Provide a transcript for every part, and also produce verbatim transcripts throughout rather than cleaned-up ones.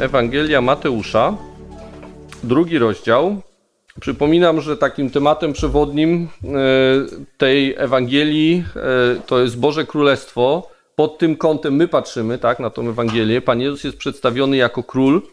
Ewangelia Mateusza, drugi rozdział. Przypominam, że takim tematem przewodnim tej Ewangelii to jest Boże Królestwo. Pod tym kątem my patrzymy, tak, na tą Ewangelię. Pan Jezus jest przedstawiony jako król,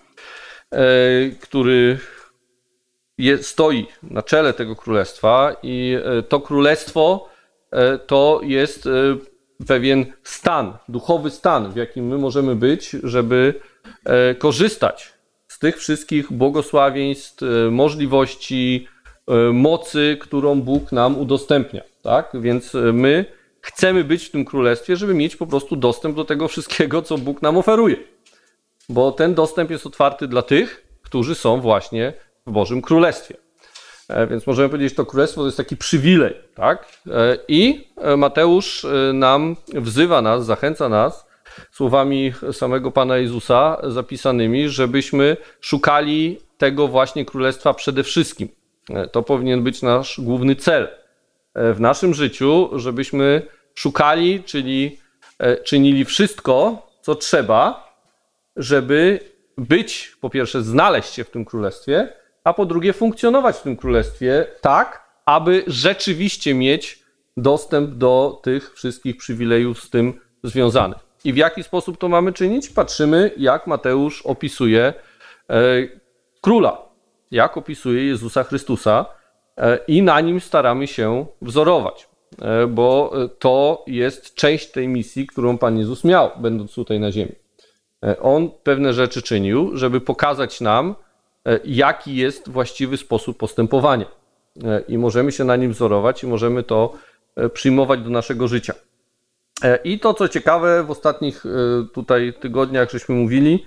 który jest, stoi na czele tego królestwa i to królestwo to jest pewien stan, duchowy stan, w jakim my możemy być, żeby korzystać z tych wszystkich błogosławieństw, możliwości, mocy, którą Bóg nam udostępnia. Tak? Więc my chcemy być w tym królestwie, żeby mieć po prostu dostęp do tego wszystkiego, co Bóg nam oferuje. Bo ten dostęp jest otwarty dla tych, którzy są właśnie w Bożym Królestwie. Więc możemy powiedzieć, że to królestwo to jest taki przywilej. Tak? I Mateusz nam wzywa nas, zachęca nas słowami samego Pana Jezusa zapisanymi, żebyśmy szukali tego właśnie królestwa przede wszystkim. To powinien być nasz główny cel w naszym życiu, żebyśmy szukali, czyli czynili wszystko, co trzeba, żeby być, po pierwsze, znaleźć się w tym królestwie, a po drugie, funkcjonować w tym królestwie tak, aby rzeczywiście mieć dostęp do tych wszystkich przywilejów z tym związanych. I w jaki sposób to mamy czynić? Patrzymy, jak Mateusz opisuje e, króla, jak opisuje Jezusa Chrystusa e, i na nim staramy się wzorować, e, bo to jest część tej misji, którą Pan Jezus miał, będąc tutaj na ziemi. E, on pewne rzeczy czynił, żeby pokazać nam, e, jaki jest właściwy sposób postępowania. E, I możemy się na nim wzorować i możemy to e, przyjmować do naszego życia. I to, co ciekawe, w ostatnich tutaj tygodniach żeśmy mówili,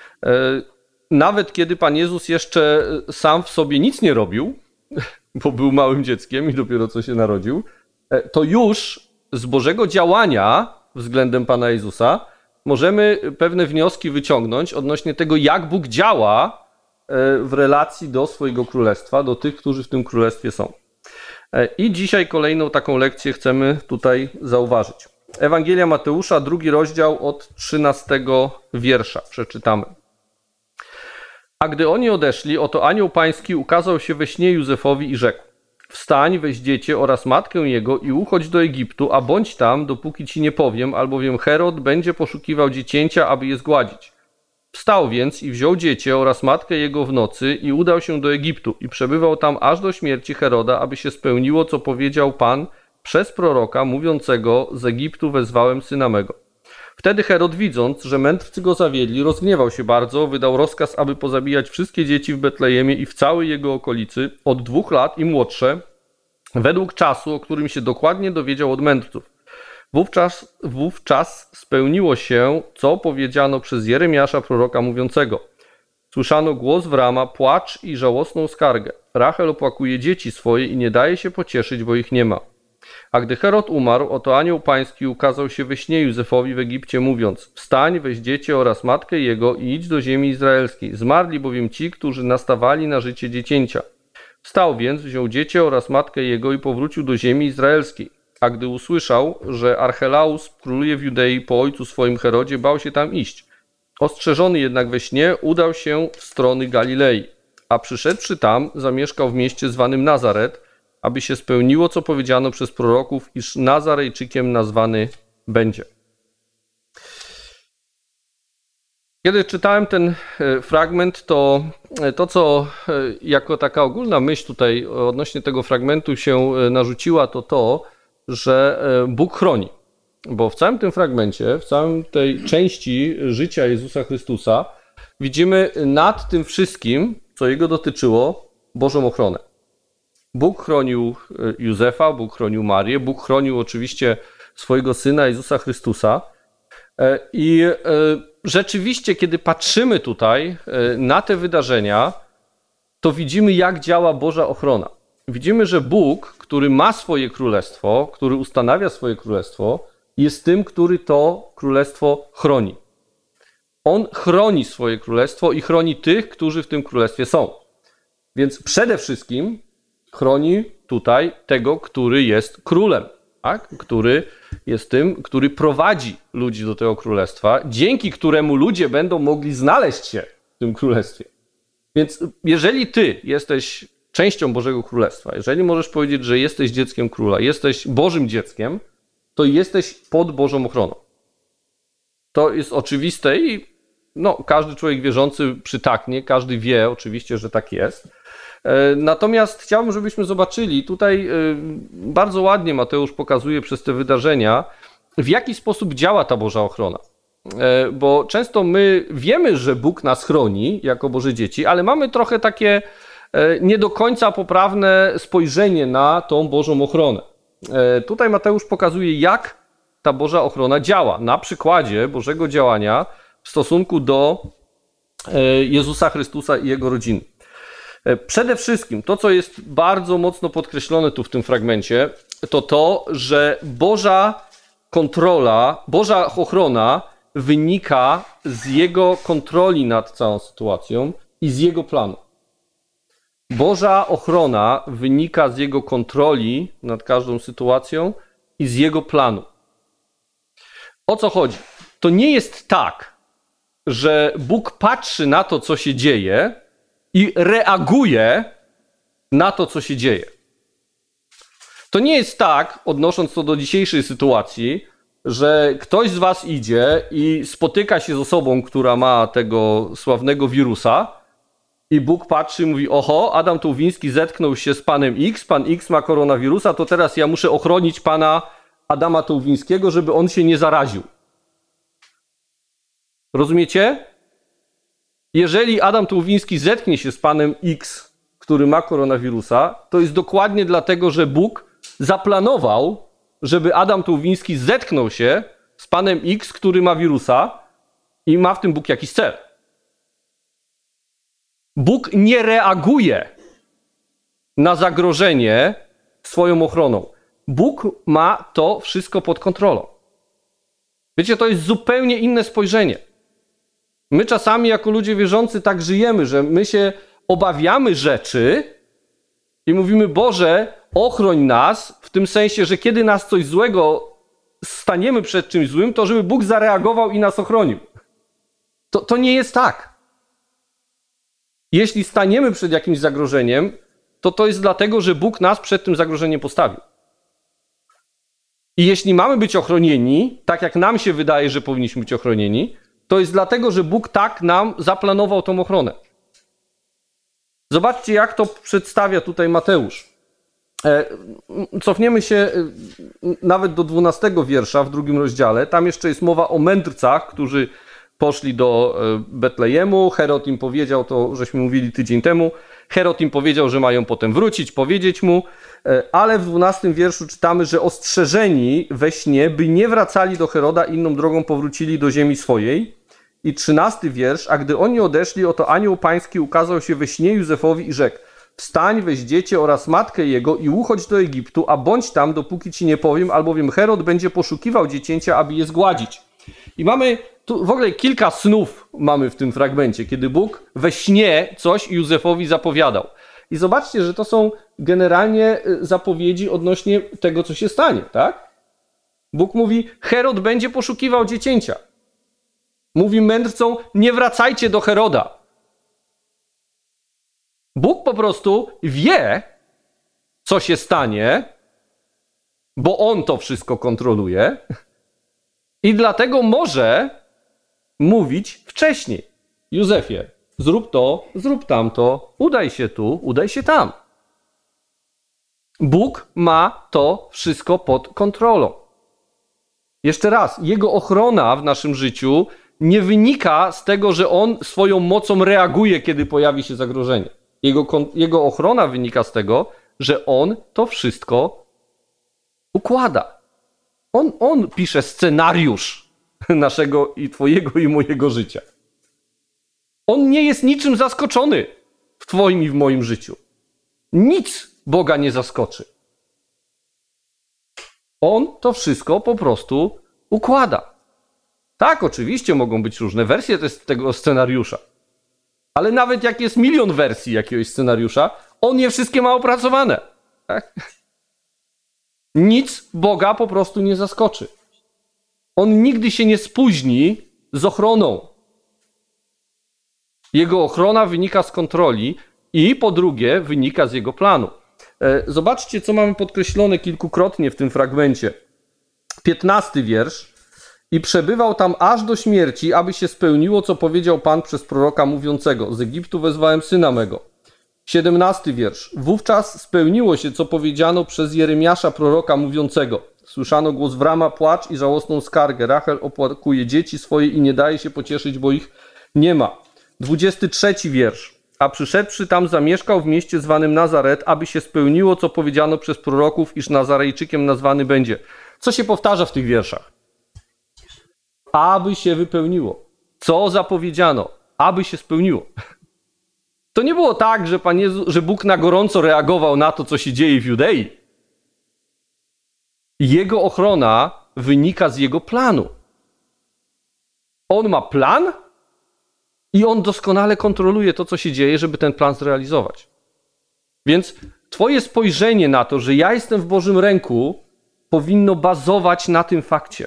nawet kiedy Pan Jezus jeszcze sam w sobie nic nie robił, bo był małym dzieckiem i dopiero co się narodził, to już z Bożego działania względem Pana Jezusa możemy pewne wnioski wyciągnąć odnośnie tego, jak Bóg działa w relacji do swojego królestwa, do tych, którzy w tym królestwie są. I dzisiaj kolejną taką lekcję chcemy tutaj zauważyć. Ewangelia Mateusza, drugi rozdział od trzynastego wiersza. Przeczytamy. A gdy oni odeszli, oto anioł pański ukazał się we śnie Józefowi i rzekł: wstań, weź dziecię oraz matkę jego i uchodź do Egiptu, a bądź tam, dopóki ci nie powiem, albowiem Herod będzie poszukiwał dziecięcia, aby je zgładzić. Wstał więc i wziął dziecię oraz matkę jego w nocy i udał się do Egiptu i przebywał tam aż do śmierci Heroda, aby się spełniło, co powiedział Pan przez proroka mówiącego: z Egiptu wezwałem syna mego. Wtedy Herod, widząc, że mędrcy go zawiedli, rozgniewał się bardzo, wydał rozkaz, aby pozabijać wszystkie dzieci w Betlejemie i w całej jego okolicy, od dwóch lat i młodsze, według czasu, o którym się dokładnie dowiedział od mędrców. Wówczas, wówczas spełniło się, co powiedziano przez Jeremiasza proroka mówiącego: słyszano głos w Rama, płacz i żałosną skargę. Rachel opłakuje dzieci swoje i nie daje się pocieszyć, bo ich nie ma. A gdy Herod umarł, oto anioł pański ukazał się we śnie Józefowi w Egipcie, mówiąc: wstań, weź dziecię oraz matkę jego i idź do ziemi izraelskiej. Zmarli bowiem ci, którzy nastawali na życie dziecięcia. Wstał więc, wziął dziecię oraz matkę jego i powrócił do ziemi izraelskiej. A gdy usłyszał, że Archelaus króluje w Judei po ojcu swoim Herodzie, bał się tam iść. Ostrzeżony jednak we śnie udał się w strony Galilei. A przyszedłszy tam, zamieszkał w mieście zwanym Nazaret, aby się spełniło, co powiedziano przez proroków, iż Nazarejczykiem nazwany będzie. Kiedy czytałem ten fragment, to to, co jako taka ogólna myśl tutaj odnośnie tego fragmentu się narzuciła, to to, że Bóg chroni. Bo w całym tym fragmencie, w całej tej części życia Jezusa Chrystusa widzimy nad tym wszystkim, co Jego dotyczyło, Bożą ochronę. Bóg chronił Józefa, Bóg chronił Marię, Bóg chronił oczywiście swojego Syna Jezusa Chrystusa. I rzeczywiście, kiedy patrzymy tutaj na te wydarzenia, to widzimy, jak działa Boża ochrona. Widzimy, że Bóg, który ma swoje królestwo, który ustanawia swoje królestwo, jest tym, który to królestwo chroni. On chroni swoje królestwo i chroni tych, którzy w tym królestwie są. Więc przede wszystkim chroni tutaj tego, który jest królem, tak? Który jest tym, który prowadzi ludzi do tego królestwa, dzięki któremu ludzie będą mogli znaleźć się tym królestwie. Więc jeżeli ty jesteś częścią Bożego Królestwa, jeżeli możesz powiedzieć, że jesteś dzieckiem króla, jesteś Bożym dzieckiem, to jesteś pod Bożą ochroną. To jest oczywiste i no, każdy człowiek wierzący przytaknie, każdy wie oczywiście, że tak jest. Natomiast chciałbym, żebyśmy zobaczyli, tutaj bardzo ładnie Mateusz pokazuje przez te wydarzenia, w jaki sposób działa ta Boża ochrona. Bo często my wiemy, że Bóg nas chroni jako Boże dzieci, ale mamy trochę takie nie do końca poprawne spojrzenie na tą Bożą ochronę. Tutaj Mateusz pokazuje, jak ta Boża ochrona działa na przykładzie Bożego działania w stosunku do Jezusa Chrystusa i Jego rodziny. Przede wszystkim to, co jest bardzo mocno podkreślone tu w tym fragmencie, to to, że Boża kontrola, Boża ochrona wynika z Jego kontroli nad całą sytuacją i z Jego planu. Boża ochrona wynika z Jego kontroli nad każdą sytuacją i z Jego planu. O co chodzi? To nie jest tak, że Bóg patrzy na to, co się dzieje i reaguje na to, co się dzieje. To nie jest tak, odnosząc to do dzisiejszej sytuacji, że ktoś z was idzie i spotyka się z osobą, która ma tego sławnego wirusa i Bóg patrzy i mówi: oho, Adam Tułwiński zetknął się z panem X, pan X ma koronawirusa, to teraz ja muszę ochronić pana Adama Tułwińskiego, żeby on się nie zaraził. Rozumiecie? Jeżeli Adam Tułwiński zetknie się z panem X, który ma koronawirusa, to jest dokładnie dlatego, że Bóg zaplanował, żeby Adam Tułwiński zetknął się z panem X, który ma wirusa i ma w tym Bóg jakiś cel. Bóg nie reaguje na zagrożenie swoją ochroną. Bóg ma to wszystko pod kontrolą. Wiecie, to jest zupełnie inne spojrzenie. My czasami jako ludzie wierzący tak żyjemy, że my się obawiamy rzeczy i mówimy: Boże, ochroń nas, w tym sensie, że kiedy nas coś złego staniemy przed czymś złym, to żeby Bóg zareagował i nas ochronił. To, to nie jest tak. Jeśli staniemy przed jakimś zagrożeniem, to to jest dlatego, że Bóg nas przed tym zagrożeniem postawił. I jeśli mamy być ochronieni, tak jak nam się wydaje, że powinniśmy być ochronieni, to jest dlatego, że Bóg tak nam zaplanował tą ochronę. Zobaczcie, jak to przedstawia tutaj Mateusz. Cofniemy się nawet do dwunastego wiersza w drugim rozdziale. Tam jeszcze jest mowa o mędrcach, którzy poszli do Betlejemu. Herod im powiedział, to żeśmy mówili tydzień temu, Herod im powiedział, że mają potem wrócić, powiedzieć mu, ale w dwunastym wierszu czytamy, że ostrzeżeni we śnie, by nie wracali do Heroda, inną drogą powrócili do ziemi swojej. I trzynasty wiersz, a gdy oni odeszli, oto anioł pański ukazał się we śnie Józefowi i rzekł: wstań, weź dziecię oraz matkę jego i uchodź do Egiptu, a bądź tam, dopóki ci nie powiem, albowiem Herod będzie poszukiwał dziecięcia, aby je zgładzić. I mamy tu w ogóle kilka snów mamy w tym fragmencie, kiedy Bóg we śnie coś Józefowi zapowiadał. I zobaczcie, że to są generalnie zapowiedzi odnośnie tego, co się stanie, tak? Bóg mówi: Herod będzie poszukiwał dziecięcia. Mówi mędrcom: nie wracajcie do Heroda. Bóg po prostu wie, co się stanie, bo On to wszystko kontroluje i dlatego może mówić wcześniej: Józefie, zrób to, zrób tamto, udaj się tu, udaj się tam. Bóg ma to wszystko pod kontrolą. Jeszcze raz, Jego ochrona w naszym życiu nie wynika z tego, że On swoją mocą reaguje, kiedy pojawi się zagrożenie. Jego, jego ochrona wynika z tego, że On to wszystko układa. On, on pisze scenariusz naszego i twojego i mojego życia. On nie jest niczym zaskoczony w twoim i w moim życiu. Nic Boga nie zaskoczy. On to wszystko po prostu układa. Tak, oczywiście mogą być różne wersje tego scenariusza. Ale nawet jak jest milion wersji jakiegoś scenariusza, on je wszystkie ma opracowane. Tak? Nic Boga po prostu nie zaskoczy. On nigdy się nie spóźni z ochroną. Jego ochrona wynika z kontroli i po drugie wynika z jego planu. Zobaczcie, co mamy podkreślone kilkukrotnie w tym fragmencie. piętnasty wiersz. I przebywał tam aż do śmierci, aby się spełniło, co powiedział Pan przez proroka mówiącego: z Egiptu wezwałem syna mego. siedemnasty wiersz. Wówczas spełniło się, co powiedziano przez Jeremiasza proroka mówiącego. Słyszano głos w Rama, płacz i żałosną skargę. Rachel opłakuje dzieci swoje i nie daje się pocieszyć, bo ich nie ma. dwudziesty trzeci wiersz. A przyszedłszy tam zamieszkał w mieście zwanym Nazaret, aby się spełniło, co powiedziano przez proroków, iż Nazarejczykiem nazwany będzie. Co się powtarza w tych wierszach? Aby się wypełniło. Co zapowiedziano? Aby się spełniło. To nie było tak, że, Pan Jezu, że Bóg na gorąco reagował na to, co się dzieje w Judei. Jego ochrona wynika z jego planu. On ma plan i on doskonale kontroluje to, co się dzieje, żeby ten plan zrealizować. Więc twoje spojrzenie na to, że ja jestem w Bożym ręku, powinno bazować na tym fakcie.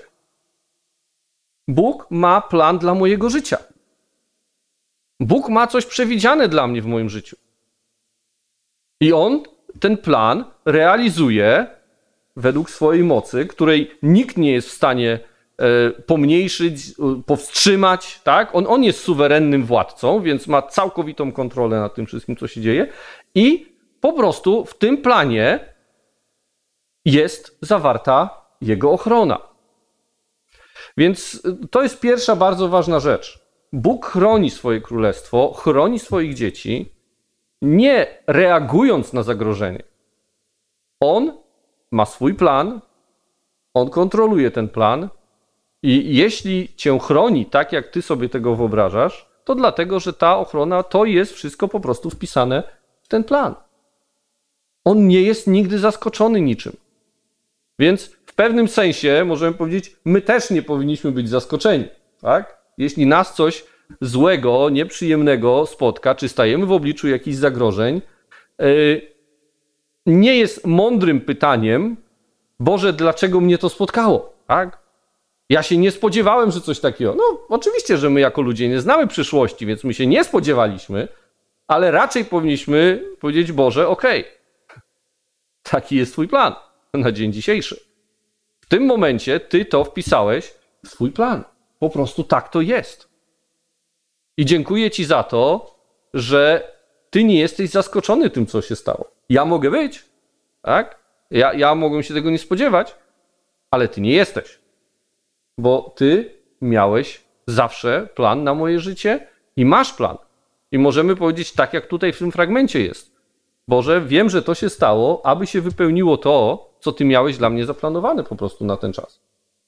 Bóg ma plan dla mojego życia. Bóg ma coś przewidziane dla mnie w moim życiu. I On ten plan realizuje według swojej mocy, której nikt nie jest w stanie e, pomniejszyć, powstrzymać. Tak? On, on jest suwerennym władcą, więc ma całkowitą kontrolę nad tym wszystkim, co się dzieje. I po prostu w tym planie jest zawarta Jego ochrona. Więc to jest pierwsza bardzo ważna rzecz. Bóg chroni swoje królestwo, chroni swoich dzieci, nie reagując na zagrożenie. On ma swój plan, on kontroluje ten plan i jeśli cię chroni tak, jak ty sobie tego wyobrażasz, to dlatego, że ta ochrona to jest wszystko po prostu wpisane w ten plan. On nie jest nigdy zaskoczony niczym. Więc w pewnym sensie możemy powiedzieć, my też nie powinniśmy być zaskoczeni. Tak? Jeśli nas coś złego, nieprzyjemnego spotka, czy stajemy w obliczu jakichś zagrożeń, yy, nie jest mądrym pytaniem, Boże, dlaczego mnie to spotkało? Tak? Ja się nie spodziewałem, że coś takiego. No oczywiście, że my jako ludzie nie znamy przyszłości, więc my się nie spodziewaliśmy, ale raczej powinniśmy powiedzieć, Boże, okej, okay, taki jest Twój plan na dzień dzisiejszy. W tym momencie Ty to wpisałeś w swój plan. Po prostu tak to jest. I dziękuję Ci za to, że Ty nie jesteś zaskoczony tym, co się stało. Ja mogę być, tak? Ja, ja mogłem się tego nie spodziewać, ale Ty nie jesteś. Bo Ty miałeś zawsze plan na moje życie i masz plan. I możemy powiedzieć tak, jak tutaj w tym fragmencie jest. Boże, wiem, że to się stało, aby się wypełniło to, co Ty miałeś dla mnie zaplanowane po prostu na ten czas.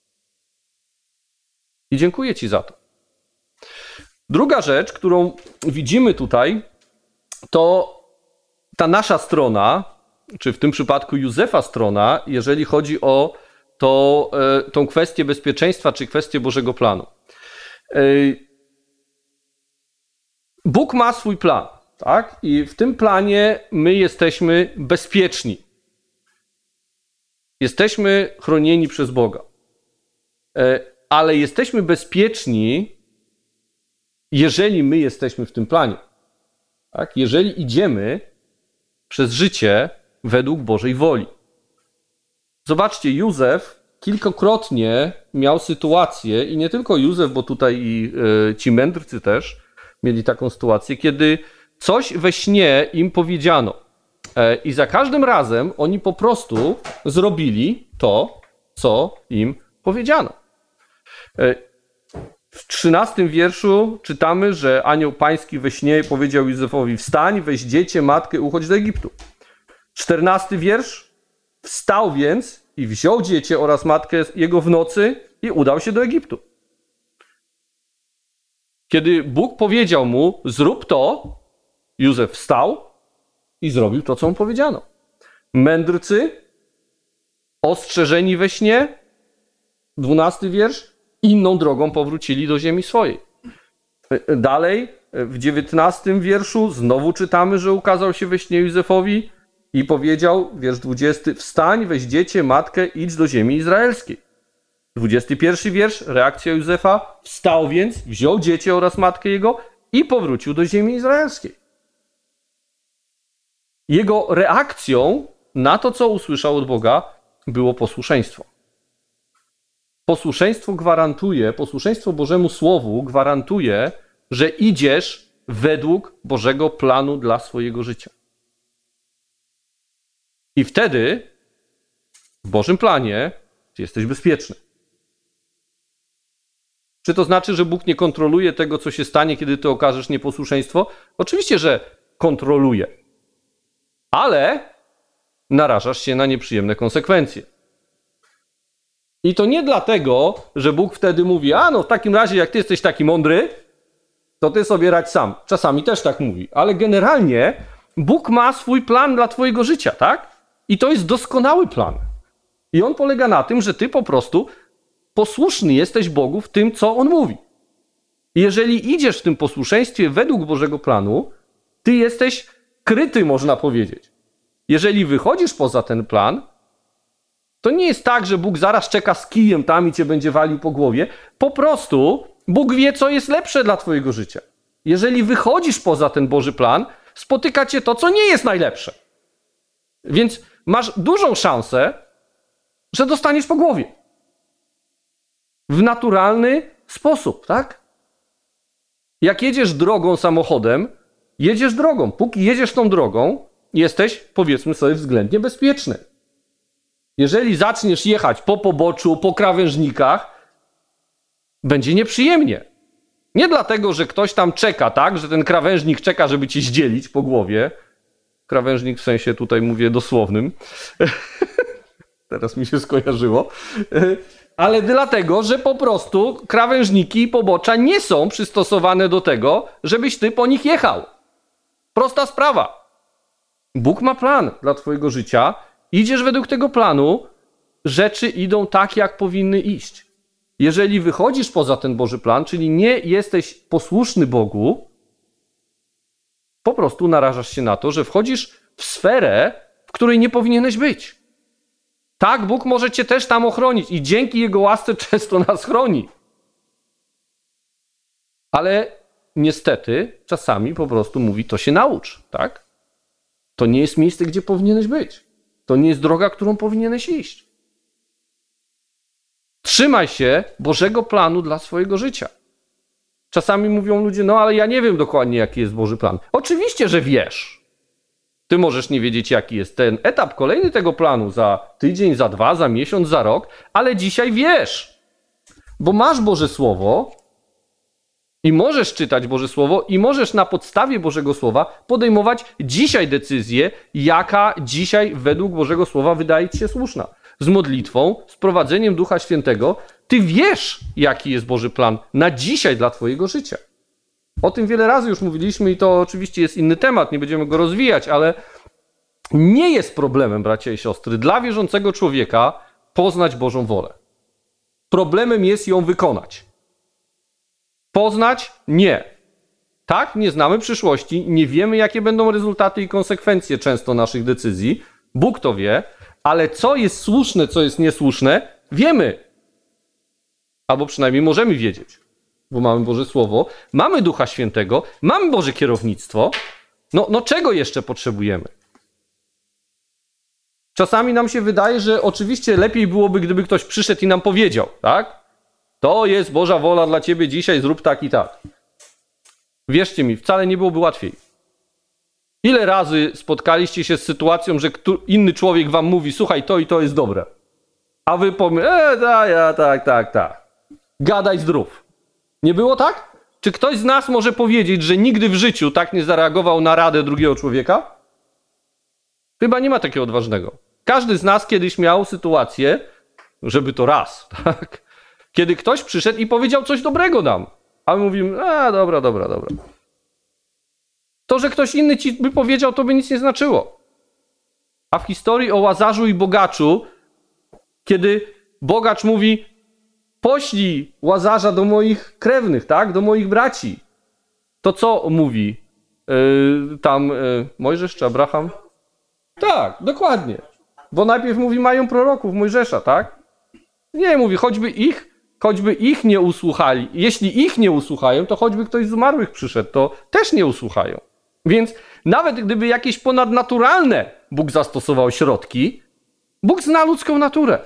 I dziękuję Ci za to. Druga rzecz, którą widzimy tutaj, to ta nasza strona, czy w tym przypadku Józefa strona, jeżeli chodzi o to, e, tą kwestię bezpieczeństwa, czy kwestię Bożego planu. E, Bóg ma swój plan, tak? I w tym planie my jesteśmy bezpieczni. Jesteśmy chronieni przez Boga. E, ale jesteśmy bezpieczni, jeżeli my jesteśmy w tym planie. Tak? Jeżeli idziemy przez życie według Bożej woli. Zobaczcie, Józef kilkakrotnie miał sytuację, i nie tylko Józef, bo tutaj i y, ci mędrcy też mieli taką sytuację, kiedy coś we śnie im powiedziano. E, I za każdym razem oni po prostu zrobili to, co im powiedziano. E, W trzynastym wierszu czytamy, że anioł pański we śnie powiedział Józefowi: wstań, weź dziecię, matkę, uchodź do Egiptu. czternasty wiersz. Wstał więc i wziął dziecię oraz matkę jego w nocy i udał się do Egiptu. Kiedy Bóg powiedział mu: zrób to, Józef wstał i zrobił to, co mu powiedziano. Mędrcy, ostrzeżeni we śnie, dwunasty wiersz, inną drogą powrócili do ziemi swojej. Dalej, w dziewiętnastym wierszu znowu czytamy, że ukazał się we śnie Józefowi i powiedział, wiersz dwudziesty, wstań, weź dziecię, matkę, idź do ziemi izraelskiej. dwudziesty pierwszy wiersz, reakcja Józefa, wstał więc, wziął dziecię oraz matkę jego i powrócił do ziemi izraelskiej. Jego reakcją na to, co usłyszał od Boga, było posłuszeństwo. Posłuszeństwo gwarantuje, posłuszeństwo Bożemu Słowu gwarantuje, że idziesz według Bożego planu dla swojego życia. I wtedy w Bożym planie jesteś bezpieczny. Czy to znaczy, że Bóg nie kontroluje tego, co się stanie, kiedy ty okażesz nieposłuszeństwo? Oczywiście, że kontroluje. Ale narażasz się na nieprzyjemne konsekwencje. I to nie dlatego, że Bóg wtedy mówi, a no w takim razie jak ty jesteś taki mądry, to ty sobie radź sam. Czasami też tak mówi, ale generalnie Bóg ma swój plan dla twojego życia, tak? I to jest doskonały plan. I on polega na tym, że ty po prostu posłuszny jesteś Bogu w tym, co On mówi. Jeżeli idziesz w tym posłuszeństwie według Bożego planu, ty jesteś kryty, można powiedzieć. Jeżeli wychodzisz poza ten plan, to nie jest tak, że Bóg zaraz czeka z kijem tam i cię będzie walił po głowie. Po prostu Bóg wie, co jest lepsze dla twojego życia. Jeżeli wychodzisz poza ten Boży plan, spotyka cię to, co nie jest najlepsze. Więc masz dużą szansę, że dostaniesz po głowie. W naturalny sposób, tak? Jak jedziesz drogą samochodem, jedziesz drogą. Póki jedziesz tą drogą, jesteś, powiedzmy sobie, względnie bezpieczny. Jeżeli zaczniesz jechać po poboczu, po krawężnikach, będzie nieprzyjemnie. Nie dlatego, że ktoś tam czeka, tak? Że ten krawężnik czeka, żeby cię zdzielić po głowie. Krawężnik w sensie tutaj mówię dosłownym. Teraz mi się skojarzyło. Ale dlatego, że po prostu krawężniki i pobocza nie są przystosowane do tego, żebyś ty po nich jechał. Prosta sprawa. Bóg ma plan dla twojego życia. Idziesz według tego planu, rzeczy idą tak, jak powinny iść. Jeżeli wychodzisz poza ten Boży plan, czyli nie jesteś posłuszny Bogu, po prostu narażasz się na to, że wchodzisz w sferę, w której nie powinieneś być. Tak, Bóg może cię też tam ochronić i dzięki Jego łasce często nas chroni. Ale niestety czasami po prostu mówi, to się naucz, tak? To nie jest miejsce, gdzie powinieneś być. To nie jest droga, którą powinieneś iść. Trzymaj się Bożego planu dla swojego życia. Czasami mówią ludzie, no ale ja nie wiem dokładnie, jaki jest Boży plan. Oczywiście, że wiesz. Ty możesz nie wiedzieć, jaki jest ten etap kolejny tego planu za tydzień, za dwa, za miesiąc, za rok, ale dzisiaj wiesz. Bo masz Boże Słowo i możesz czytać Boże Słowo i możesz na podstawie Bożego Słowa podejmować dzisiaj decyzję, jaka dzisiaj według Bożego Słowa wydaje ci się słuszna. Z modlitwą, z prowadzeniem Ducha Świętego, ty wiesz, jaki jest Boży plan na dzisiaj dla twojego życia. O tym wiele razy już mówiliśmy i to oczywiście jest inny temat, nie będziemy go rozwijać, ale nie jest problemem, bracia i siostry, dla wierzącego człowieka poznać Bożą wolę. Problemem jest ją wykonać. Poznać? Nie. Tak, nie znamy przyszłości, nie wiemy, jakie będą rezultaty i konsekwencje często naszych decyzji. Bóg to wie, ale co jest słuszne, co jest niesłuszne, wiemy. Albo przynajmniej możemy wiedzieć. Bo mamy Boże Słowo, mamy Ducha Świętego, mamy Boże kierownictwo. No, no czego jeszcze potrzebujemy? Czasami nam się wydaje, że oczywiście lepiej byłoby, gdyby ktoś przyszedł i nam powiedział, tak? To jest Boża wola dla ciebie dzisiaj, zrób tak i tak. Wierzcie mi, wcale nie byłoby łatwiej. Ile razy spotkaliście się z sytuacją, że inny człowiek wam mówi, słuchaj, to i to jest dobre. A wy powiecie, e, tak, ja, tak, tak, tak. Gadaj zdrów. Nie było tak? Czy ktoś z nas może powiedzieć, że nigdy w życiu tak nie zareagował na radę drugiego człowieka? Chyba nie ma takiego odważnego. Każdy z nas kiedyś miał sytuację, żeby to raz, tak? Kiedy ktoś przyszedł i powiedział coś dobrego nam. A my mówimy, a dobra, dobra, dobra. To, że ktoś inny ci by powiedział, to by nic nie znaczyło. A w historii o Łazarzu i bogaczu, kiedy bogacz mówi, poślij Łazarza do moich krewnych, tak? Do moich braci. To co mówi yy, tam yy, Mojżesz czy Abraham? Tak, dokładnie. Bo najpierw mówi, mają proroków Mojżesza, tak? Nie, mówi, choćby ich choćby ich nie usłuchali, jeśli ich nie usłuchają, to choćby ktoś z umarłych przyszedł, to też nie usłuchają. Więc nawet gdyby jakieś ponadnaturalne Bóg zastosował środki, Bóg zna ludzką naturę.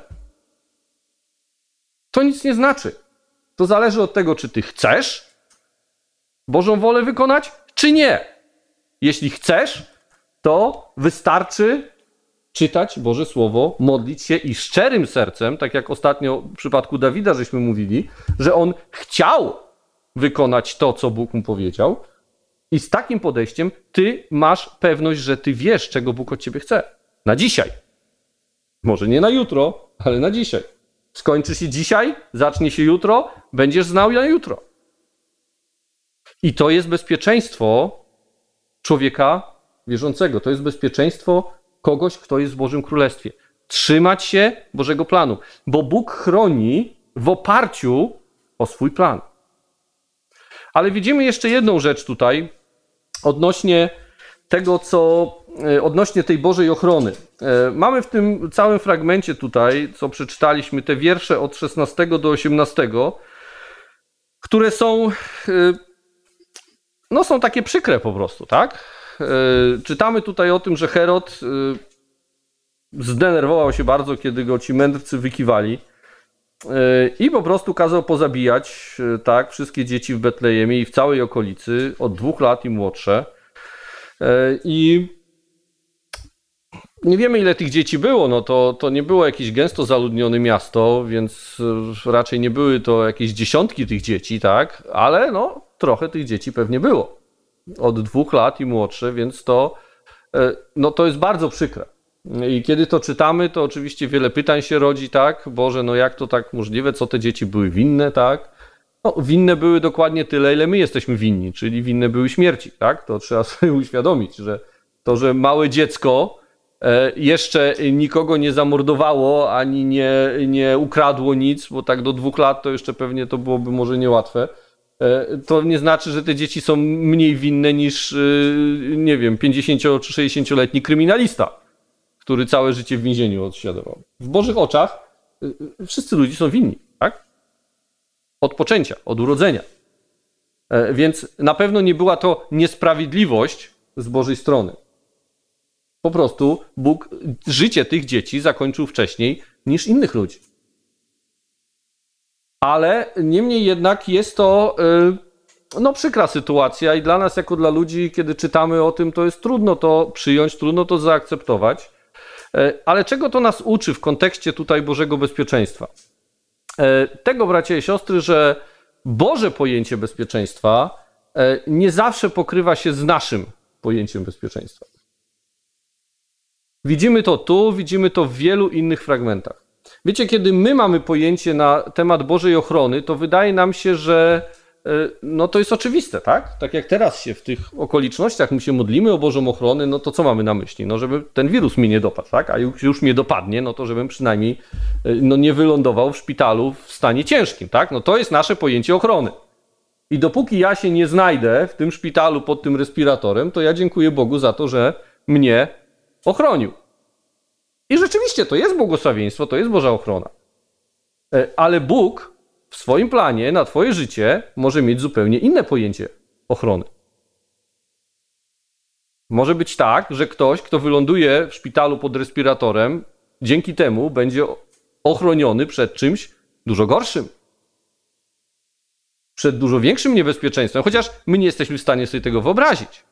To nic nie znaczy. To zależy od tego, czy ty chcesz Bożą wolę wykonać, czy nie. Jeśli chcesz, to wystarczy czytać Boże Słowo, modlić się i szczerym sercem, tak jak ostatnio w przypadku Dawida żeśmy mówili, że on chciał wykonać to, co Bóg mu powiedział, i z takim podejściem ty masz pewność, że ty wiesz, czego Bóg od ciebie chce. Na dzisiaj. Może nie na jutro, ale na dzisiaj. Skończy się dzisiaj, zacznie się jutro, będziesz znał na jutro. I to jest bezpieczeństwo człowieka wierzącego. To jest bezpieczeństwo kogoś, kto jest w Bożym Królestwie. Trzymać się Bożego planu, bo Bóg chroni w oparciu o swój plan. Ale widzimy jeszcze jedną rzecz tutaj odnośnie tego, co odnośnie tej Bożej ochrony. Mamy w tym całym fragmencie tutaj, co przeczytaliśmy, te wiersze od szesnastego do osiemnastego, które są, no są takie przykre po prostu, tak? Czytamy tutaj o tym, że Herod zdenerwował się bardzo, kiedy go ci mędrcy wykiwali i po prostu kazał pozabijać, tak, wszystkie dzieci w Betlejemie i w całej okolicy, od dwóch lat i młodsze. I nie wiemy, ile tych dzieci było, no to, to nie było jakieś gęsto zaludnione miasto, więc raczej nie były to jakieś dziesiątki tych dzieci, tak, ale no trochę tych dzieci pewnie było. Od dwóch lat i młodsze, więc to, no to jest bardzo przykre. I kiedy to czytamy, to oczywiście wiele pytań się rodzi, tak, Boże, no jak to tak możliwe, co te dzieci były winne, tak? No, winne były dokładnie tyle, ile my jesteśmy winni, czyli winne były śmierci, tak? To trzeba sobie uświadomić, że to, że małe dziecko jeszcze nikogo nie zamordowało, ani nie, nie ukradło nic, bo tak do dwóch lat to jeszcze pewnie to byłoby może niełatwe, to nie znaczy, że te dzieci są mniej winne niż, nie wiem, pięćdziesięcio czy sześćdziesięcioletni kryminalista, który całe życie w więzieniu odsiadował. W Bożych oczach wszyscy ludzie są winni, tak? Od poczęcia, od urodzenia. Więc na pewno nie była to niesprawiedliwość z Bożej strony. Po prostu Bóg życie tych dzieci zakończył wcześniej niż innych ludzi. Ale niemniej jednak jest to no, przykra sytuacja i dla nas jako dla ludzi, kiedy czytamy o tym, to jest trudno to przyjąć, trudno to zaakceptować. Ale czego to nas uczy w kontekście tutaj Bożego bezpieczeństwa? Tego, bracia i siostry, że Boże pojęcie bezpieczeństwa nie zawsze pokrywa się z naszym pojęciem bezpieczeństwa. Widzimy to tu, widzimy to w wielu innych fragmentach. Wiecie, kiedy my mamy pojęcie na temat Bożej ochrony, to wydaje nam się, że no to jest oczywiste, tak? Tak jak teraz się w tych okolicznościach my się modlimy o Bożą ochronę, no to co mamy na myśli? No żeby ten wirus mnie nie dopadł, tak? A już, już mnie dopadnie, no to żebym przynajmniej no, nie wylądował w szpitalu w stanie ciężkim, tak? No to jest nasze pojęcie ochrony. I dopóki ja się nie znajdę w tym szpitalu pod tym respiratorem, to ja dziękuję Bogu za to, że mnie ochronił. I rzeczywiście to jest błogosławieństwo, to jest Boża ochrona. Ale Bóg w swoim planie na twoje życie może mieć zupełnie inne pojęcie ochrony. Może być tak, że ktoś, kto wyląduje w szpitalu pod respiratorem, dzięki temu będzie ochroniony przed czymś dużo gorszym. Przed dużo większym niebezpieczeństwem, chociaż my nie jesteśmy w stanie sobie tego wyobrazić.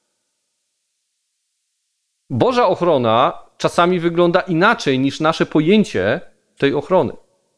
Boża ochrona czasami wygląda inaczej niż nasze pojęcie tej ochrony.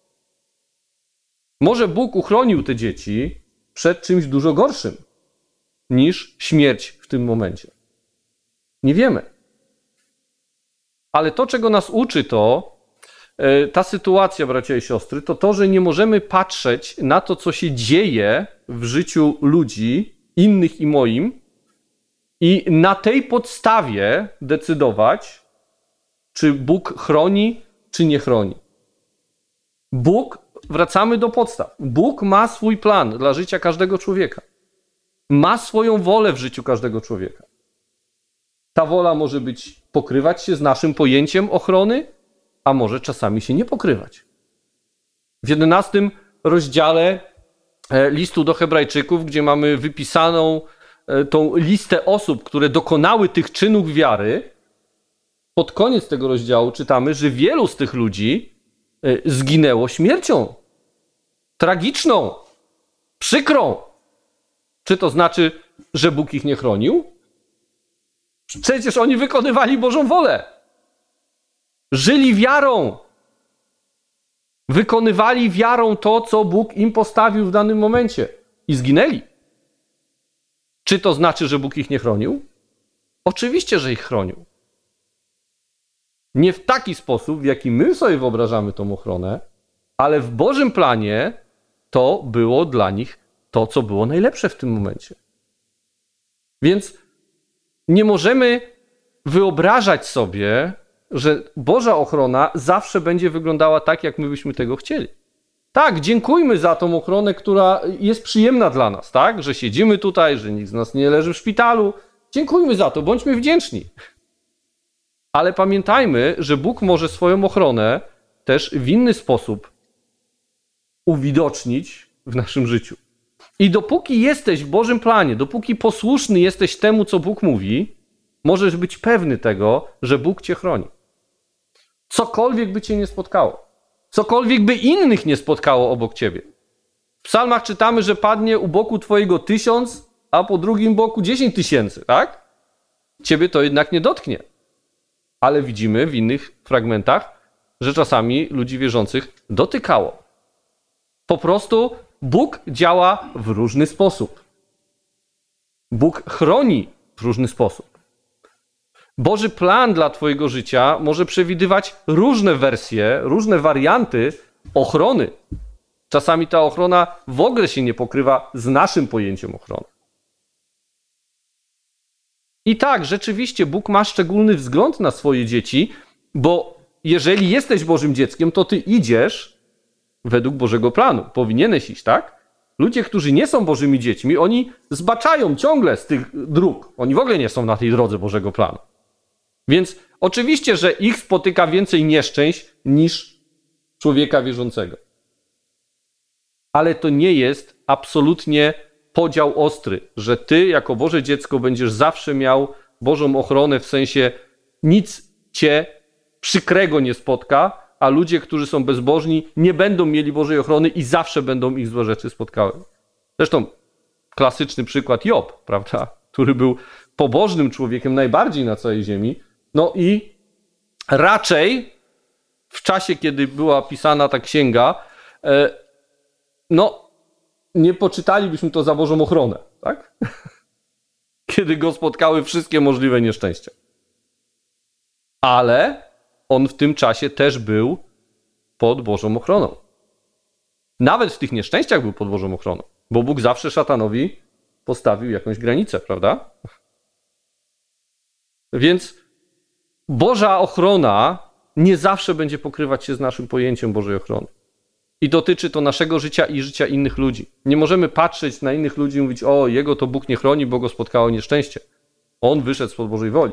Może Bóg uchronił te dzieci przed czymś dużo gorszym niż śmierć w tym momencie. Nie wiemy. Ale to, czego nas uczy to, ta sytuacja, bracia i siostry, to to, że nie możemy patrzeć na to, co się dzieje w życiu ludzi, innych i moim, i na tej podstawie decydować, czy Bóg chroni, czy nie chroni. Bóg, wracamy do podstaw. Bóg ma swój plan dla życia każdego człowieka. Ma swoją wolę w życiu każdego człowieka. Ta wola może być, pokrywać się z naszym pojęciem ochrony, a może czasami się nie pokrywać. W jedenastym rozdziale listu do Hebrajczyków, gdzie mamy wypisaną tą listę osób, które dokonały tych czynów wiary, pod koniec tego rozdziału czytamy, że wielu z tych ludzi zginęło śmiercią tragiczną, przykrą. Czy to znaczy, że Bóg ich nie chronił? Przecież oni wykonywali Bożą wolę. Żyli wiarą. Wykonywali wiarą to, co Bóg im postawił w danym momencie. I zginęli. Czy to znaczy, że Bóg ich nie chronił? Oczywiście, że ich chronił. Nie w taki sposób, w jaki my sobie wyobrażamy tą ochronę, ale w Bożym planie to było dla nich to, co było najlepsze w tym momencie. Więc nie możemy wyobrażać sobie, że Boża ochrona zawsze będzie wyglądała tak, jak my byśmy tego chcieli. Tak, dziękujmy za tą ochronę, która jest przyjemna dla nas, tak? Że siedzimy tutaj, że nikt z nas nie leży w szpitalu. Dziękujmy za to, bądźmy wdzięczni. Ale pamiętajmy, że Bóg może swoją ochronę też w inny sposób uwidocznić w naszym życiu. I dopóki jesteś w Bożym planie, dopóki posłuszny jesteś temu, co Bóg mówi, możesz być pewny tego, że Bóg cię chroni. Cokolwiek by cię nie spotkało. Cokolwiek by innych nie spotkało obok ciebie. W psalmach czytamy, że padnie u boku twojego tysiąc, a po drugim boku dziesięć tysięcy, tak? Ciebie to jednak nie dotknie. Ale widzimy w innych fragmentach, że czasami ludzi wierzących dotykało. Po prostu Bóg działa w różny sposób. Bóg chroni w różny sposób. Boży plan dla twojego życia może przewidywać różne wersje, różne warianty ochrony. Czasami ta ochrona w ogóle się nie pokrywa z naszym pojęciem ochrony. I tak, rzeczywiście Bóg ma szczególny wzgląd na swoje dzieci, bo jeżeli jesteś Bożym dzieckiem, to ty idziesz według Bożego planu. Powinieneś iść, tak? Ludzie, którzy nie są Bożymi dziećmi, oni zbaczają ciągle z tych dróg. Oni w ogóle nie są na tej drodze Bożego planu. Więc oczywiście, że ich spotyka więcej nieszczęść niż człowieka wierzącego. Ale to nie jest absolutnie podział ostry, że ty jako Boże dziecko będziesz zawsze miał Bożą ochronę, w sensie nic cię przykrego nie spotka, a ludzie, którzy są bezbożni, nie będą mieli Bożej ochrony i zawsze będą ich złe rzeczy spotkały. Zresztą klasyczny przykład Job, prawda? Który był pobożnym człowiekiem najbardziej na całej ziemi. No i raczej w czasie, kiedy była pisana ta księga, no nie poczytalibyśmy to za Bożą ochronę, tak? Kiedy go spotkały wszystkie możliwe nieszczęścia. Ale on w tym czasie też był pod Bożą ochroną. Nawet w tych nieszczęściach był pod Bożą ochroną, bo Bóg zawsze szatanowi postawił jakąś granicę, prawda? Więc Boża ochrona nie zawsze będzie pokrywać się z naszym pojęciem Bożej ochrony. I dotyczy to naszego życia i życia innych ludzi. Nie możemy patrzeć na innych ludzi i mówić, o, jego to Bóg nie chroni, bo go spotkało nieszczęście. On wyszedł spod Bożej woli.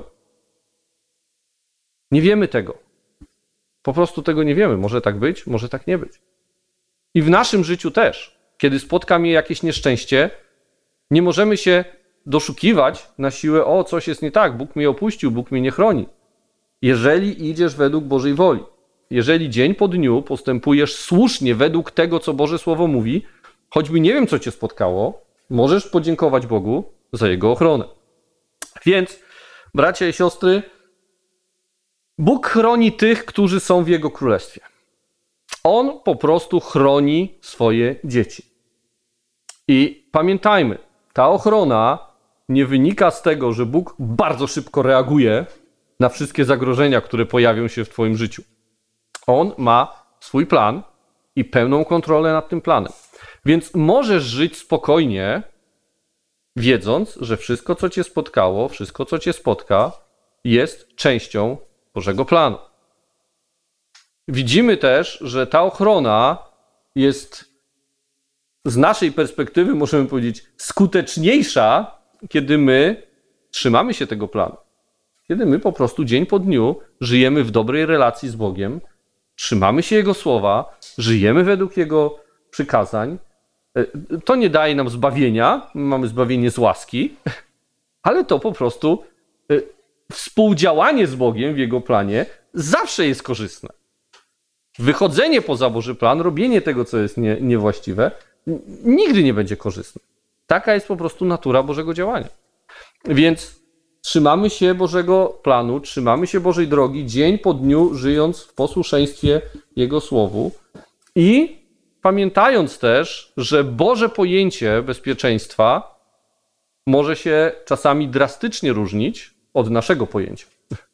Nie wiemy tego. Po prostu tego nie wiemy. Może tak być, może tak nie być. I w naszym życiu też. Kiedy spotka mnie jakieś nieszczęście, nie możemy się doszukiwać na siłę, o, coś jest nie tak, Bóg mnie opuścił, Bóg mnie nie chroni. Jeżeli idziesz według Bożej woli, jeżeli dzień po dniu postępujesz słusznie według tego, co Boże Słowo mówi, choćby nie wiem, co cię spotkało, możesz podziękować Bogu za Jego ochronę. Więc, bracia i siostry, Bóg chroni tych, którzy są w Jego Królestwie. On po prostu chroni swoje dzieci. I pamiętajmy, ta ochrona nie wynika z tego, że Bóg bardzo szybko reaguje na wszystkie zagrożenia, które pojawią się w twoim życiu. On ma swój plan i pełną kontrolę nad tym planem. Więc możesz żyć spokojnie, wiedząc, że wszystko, co cię spotkało, wszystko, co cię spotka, jest częścią Bożego planu. Widzimy też, że ta ochrona jest z naszej perspektywy, możemy powiedzieć, skuteczniejsza, kiedy my trzymamy się tego planu. Kiedy my po prostu dzień po dniu żyjemy w dobrej relacji z Bogiem, trzymamy się Jego słowa, żyjemy według Jego przykazań. To nie daje nam zbawienia, mamy zbawienie z łaski, ale to po prostu współdziałanie z Bogiem w Jego planie zawsze jest korzystne. Wychodzenie poza Boży plan, robienie tego, co jest nie, niewłaściwe, nigdy nie będzie korzystne. Taka jest po prostu natura Bożego działania. Więc trzymamy się Bożego planu, trzymamy się Bożej drogi, dzień po dniu, żyjąc w posłuszeństwie Jego Słowu i pamiętając też, że Boże pojęcie bezpieczeństwa może się czasami drastycznie różnić od naszego pojęcia.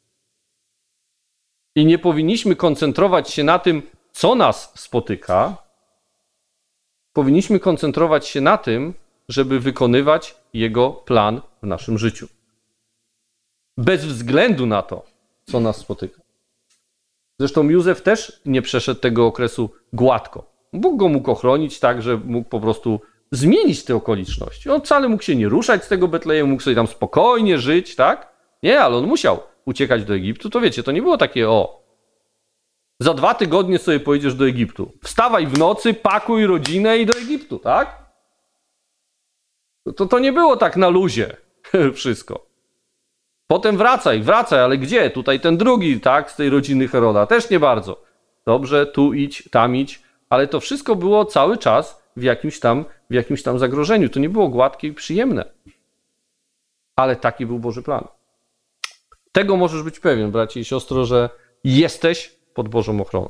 I nie powinniśmy koncentrować się na tym, co nas spotyka. Powinniśmy koncentrować się na tym, żeby wykonywać Jego plan w naszym życiu. Bez względu na to, co nas spotyka. Zresztą Józef też nie przeszedł tego okresu gładko. Bóg go mógł ochronić tak, że mógł po prostu zmienić te okoliczności. On wcale mógł się nie ruszać z tego Betlejemu, mógł sobie tam spokojnie żyć, tak? Nie, ale on musiał uciekać do Egiptu. To wiecie, to nie było takie o, za dwa tygodnie sobie pojedziesz do Egiptu. Wstawaj w nocy, pakuj rodzinę i do Egiptu, tak? To, to nie było tak na luzie wszystko. Potem wracaj, wracaj, ale gdzie? Tutaj ten drugi, tak, z tej rodziny Heroda, też nie bardzo. Dobrze, tu idź, tam idź, ale to wszystko było cały czas w jakimś tam, w jakimś tam zagrożeniu. To nie było gładkie i przyjemne. Ale taki był Boży plan. Tego możesz być pewien, bracie i siostro, że jesteś pod Bożą ochroną.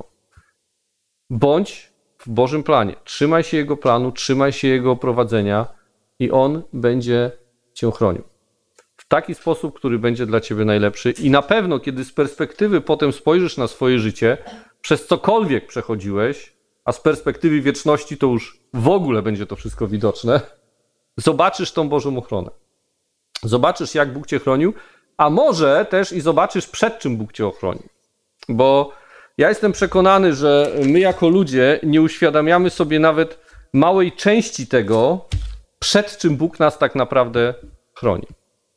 Bądź w Bożym planie. Trzymaj się Jego planu, trzymaj się Jego prowadzenia i On będzie cię chronił. W taki sposób, który będzie dla ciebie najlepszy i na pewno, kiedy z perspektywy potem spojrzysz na swoje życie, przez cokolwiek przechodziłeś, a z perspektywy wieczności to już w ogóle będzie to wszystko widoczne, zobaczysz tą Bożą ochronę. Zobaczysz, jak Bóg cię chronił, a może też i zobaczysz, przed czym Bóg cię ochronił. Bo ja jestem przekonany, że my jako ludzie nie uświadamiamy sobie nawet małej części tego, przed czym Bóg nas tak naprawdę chroni.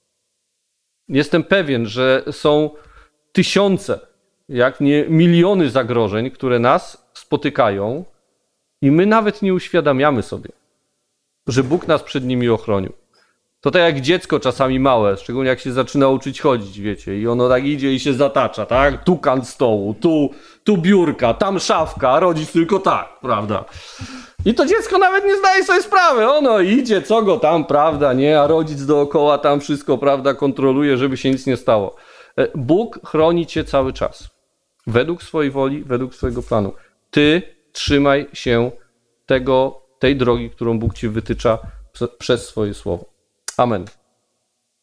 Jestem pewien, że są tysiące, jak nie miliony zagrożeń, które nas spotykają i my nawet nie uświadamiamy sobie, że Bóg nas przed nimi ochronił. To tak jak dziecko czasami małe, szczególnie jak się zaczyna uczyć chodzić, wiecie, i ono tak idzie i się zatacza, tak? Tu kant stołu, tu, tu biurka, tam szafka, a rodzic tylko tak, prawda? I to dziecko nawet nie zdaje sobie sprawy, ono idzie, co go tam, prawda, nie? A rodzic dookoła tam wszystko, prawda, kontroluje, żeby się nic nie stało. Bóg chroni cię cały czas. Według swojej woli, według swojego planu. Ty trzymaj się tego, tej drogi, którą Bóg ci wytycza przez swoje słowo. Amen.